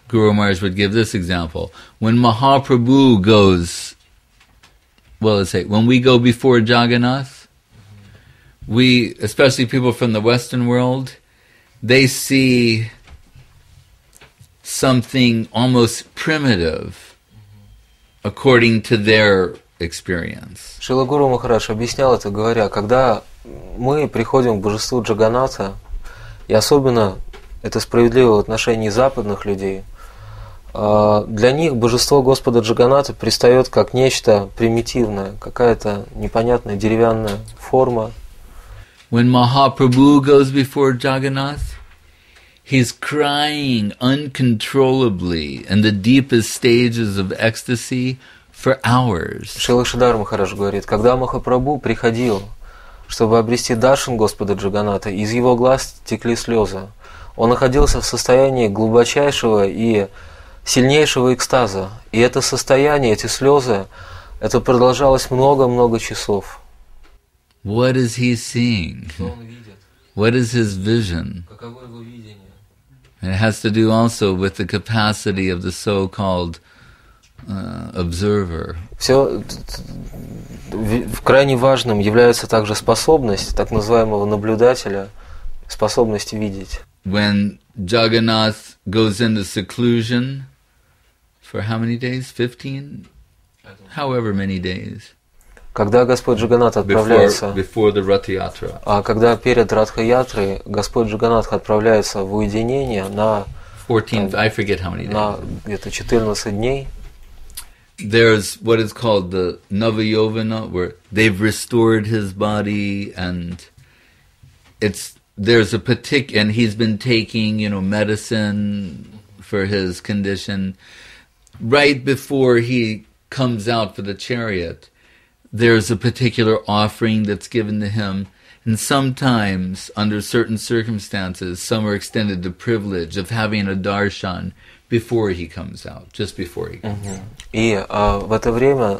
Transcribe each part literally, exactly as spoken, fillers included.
Guru Maharaj would give this example. When Mahaprabhu goes, well, let's say, when we go before Jagannath, we, especially people from the Western world, they see something almost primitive according to their experience. Шрила Гуру Махарадж объяснял это, говоря, когда мы приходим к божеству Джаганнатha, и особенно это справедливо в отношении западных людей, для них божество Господа Джаганнатha предстает как нечто примитивное, какая-то непонятная деревянная форма. When Mahaprabhu goes before Jagannath, he's crying uncontrollably in the deepest stages of ecstasy for hours. Шрила Шридхар Махарадж говорит, когда Махапрабху приходил, чтобы обрести даршан Господа Джаганнатha, из его глаз текли слезы. Он находился в состоянии глубочайшего и сильнейшего экстаза. И это состояние, эти слезы, это продолжалось много-много часов. What is he seeing? Что он видит? What is his vision? Каково его видение? And it has to do also with the capacity of the so-called uh, observer. Все крайне важным является также способность так называемого наблюдателя, способность видеть. When Jagannath goes into seclusion for how many days? Fifteen? However many days. Когда Господь Джаганнат отправляется, before, before the Rath Yatra. А когда перед Радха-ятрой Господь Джаганнат отправляется в уединение на, fourteen, I forget how many days. на где-то четырнадцать дней, there's what is called the Navayovana, where they've restored his body, and it's there's a particular, and he's been taking, you know, medicine for his condition. Right before he comes out for the chariot, there's a particular offering that's given to him, and sometimes, under certain circumstances, some are extended the privilege of having a darshan before he comes out, just before he comes out. И а, в это время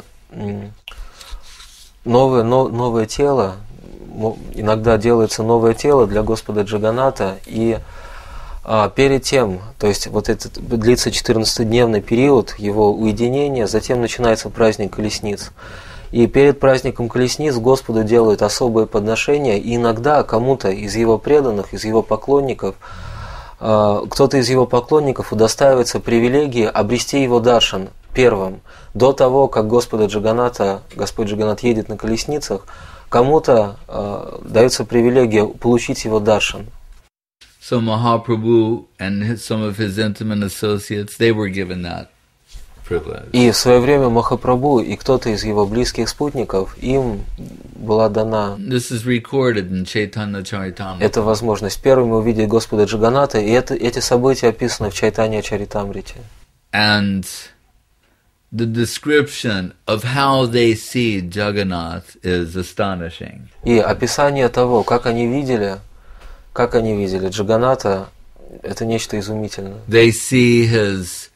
новое, но, новое тело, иногда делается новое тело для Господа Джаганната, и а, перед тем, то есть вот этот длится четырнадцатидневный период его уединения, затем начинается праздник колесниц. И перед праздником колесниц Господу делают особые подношения, и иногда кому-то из его преданных, из его поклонников, кто-то из его поклонников удостаивается привилегии обрести его даршан первым. До того, как Господа Джаганната, Господь Джаганнат едет на колесницах, кому-то э, дается привилегия получить его даршан. So Mahaprabhu and his, some of his intimate associates, they were given that privilege. И в свое время Махапрабху и кто-то из его близких спутников, им была дана This is recorded in Chaitanya Charitamrita. эта возможность первыми увидеть Господа Джаганната, и это, эти события описаны в Чайтанья Чаритамрите. And the description of how they see Jagannath is astonishing. И описание того, как они видели, как они видели Джаганната, это нечто изумительное. They see his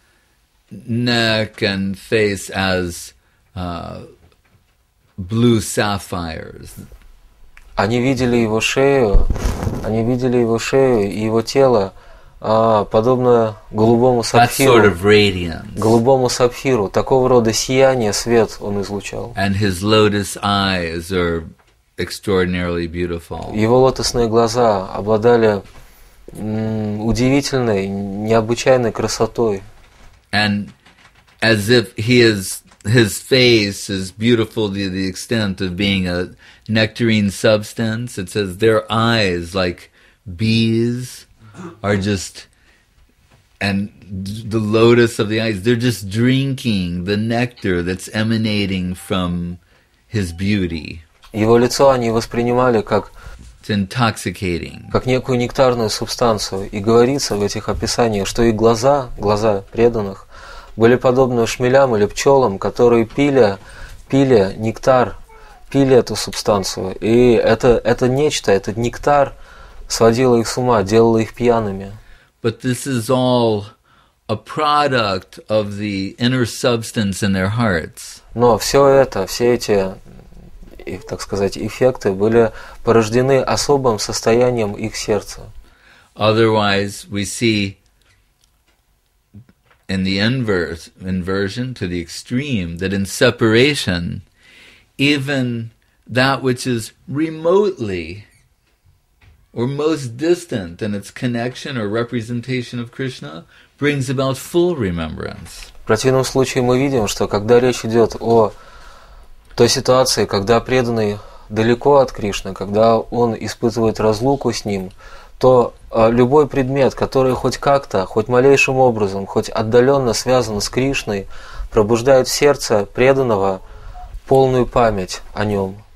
neck and face as uh, blue sapphires. Они видели его шею, они видели его шею и его тело, а, подобно голубому сапфиру. That sort of radiance. Голубому сапфиру, такого рода сияние, свет он излучал. And his lotus eyes are extraordinarily beautiful. Его лотосные глаза обладали м, удивительной, необычайной красотой. And as if he is, his face is beautiful to the extent of being a nectarine substance. It says their eyes, like bees, are just, and the lotus of the eyes, they're just drinking the nectar that's emanating from his beauty. Его лицо они воспринимали как, It's intoxicating. как некую нектарную субстанцию. И говорится в этих описаниях, что и глаза, глаза преданных, были подобны шмелям или пчелам, которые пили, пили нектар, пили эту субстанцию. И это, это нечто, этот нектар сводило их с ума, делало их пьяными. But this is all a product of the inner substance in their hearts. Но все это, все эти, так сказать, эффекты были порождены особым soстоянием их сердца. Otherwise, we see in the inverse, inversion to the extreme, that in separation, even that which is remotely or most distant in its connection or representation of Krishna brings about full remembrance. В противном случае мы видим, что когда речь идет о той ситуации, когда преданный далеко от Кришны, когда он испытывает разлуку с ним, то любой предмет, который хоть как-то, хоть малейшим образом, хоть отдаленно связан с Кришной, пробуждает в сердце преданного полную память о нем.